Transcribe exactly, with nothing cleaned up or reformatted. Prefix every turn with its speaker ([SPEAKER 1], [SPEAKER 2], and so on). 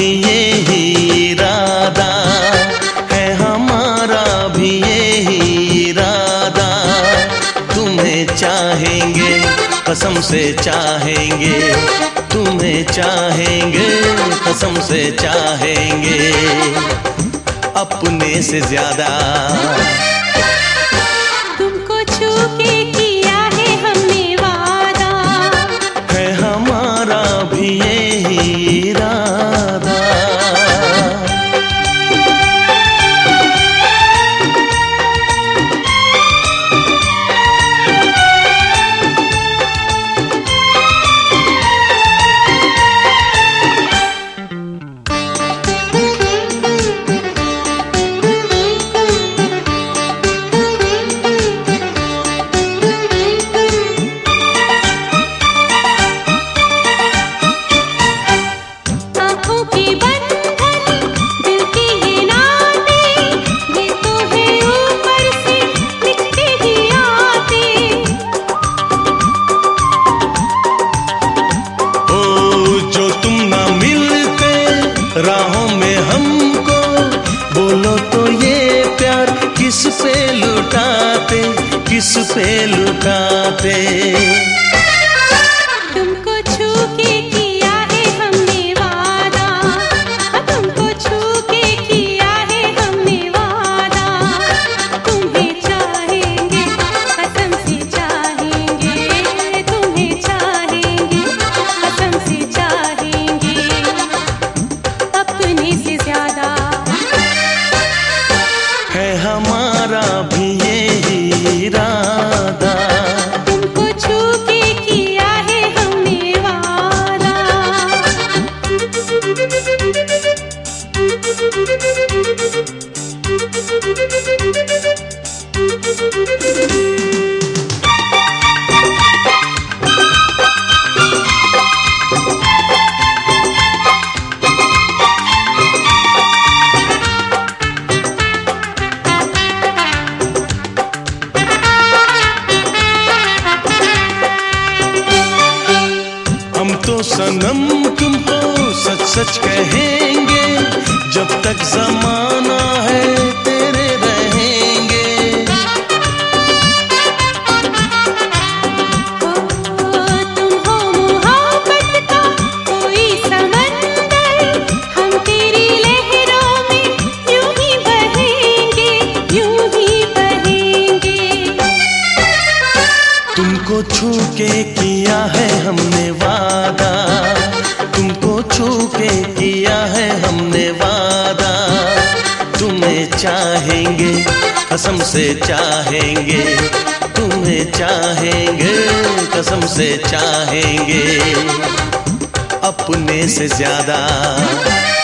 [SPEAKER 1] भी यही इरादा है, हमारा भी यही इरादा। तुम्हें चाहेंगे, कसम से चाहेंगे, तुम्हें चाहेंगे, कसम से चाहेंगे, अपने से ज्यादा।
[SPEAKER 2] तुमको छू के किया है हमने वादा,
[SPEAKER 1] है हमारा भी यही इरादा। राहों में हमको बोलो तो ये प्यार किस पे लुटाते, किस पे लुटाते।
[SPEAKER 2] तुमको छू के किया है हमने वादा, तुमको छू के किया है हमने वादा। तुम्हें चाहेंगे, कसम से चाहेंगे, तुम्हें चाहेंगे, कसम से चाहेंगे, अपने से ज्यादा।
[SPEAKER 1] है हमारा भी यही इरादा।
[SPEAKER 2] तुमको छू के किया है हमने वादा।
[SPEAKER 1] हम तो सनम तुमको सच सच कहेंगे, जब तक जमाना है तेरे रहेंगे।
[SPEAKER 2] तुम हो मोहब्बत का कोई समंदर, हम तेरी लहरों में यूं ही बहेंगे, यूं ही बहेंगे।
[SPEAKER 1] तुमको छू के किया है हमने वादा, तुमको छू के किया है हमने वादा। तुम्हें चाहेंगे, कसम से चाहेंगे, तुम्हें चाहेंगे, कसम से चाहेंगे, अपने से ज्यादा।